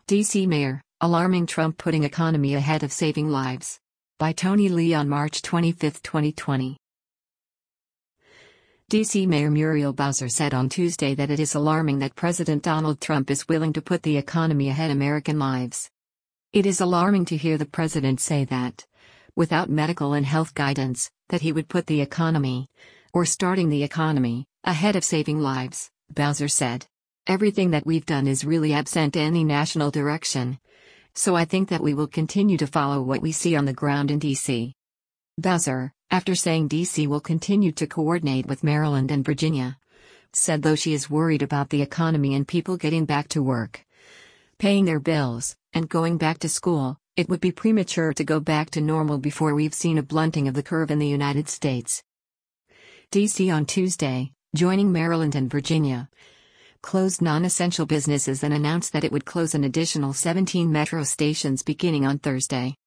D.C. Mayor, alarming Trump putting economy ahead of saving lives. By Tony Lee on March 25, 2020. D.C. Mayor Muriel Bowser said on Tuesday that it is alarming that President Donald Trump is willing to put the economy ahead of American lives. It is alarming to hear the president say that, without medical and health guidance, that he would put the economy, or starting the economy, ahead of saving lives, Bowser said. Everything that we've done is really absent any national direction. So I think that we will continue to follow what we see on the ground in D.C. Bowser, after saying D.C. will continue to coordinate with Maryland and Virginia, said though she is worried about the economy and people getting back to work, paying their bills, and going back to school, it would be premature to go back to normal before we've seen a blunting of the curve in the United States. D.C. on Tuesday, joining Maryland and Virginia, closed non-essential businesses and announced that it would close an additional 17 metro stations beginning on Thursday.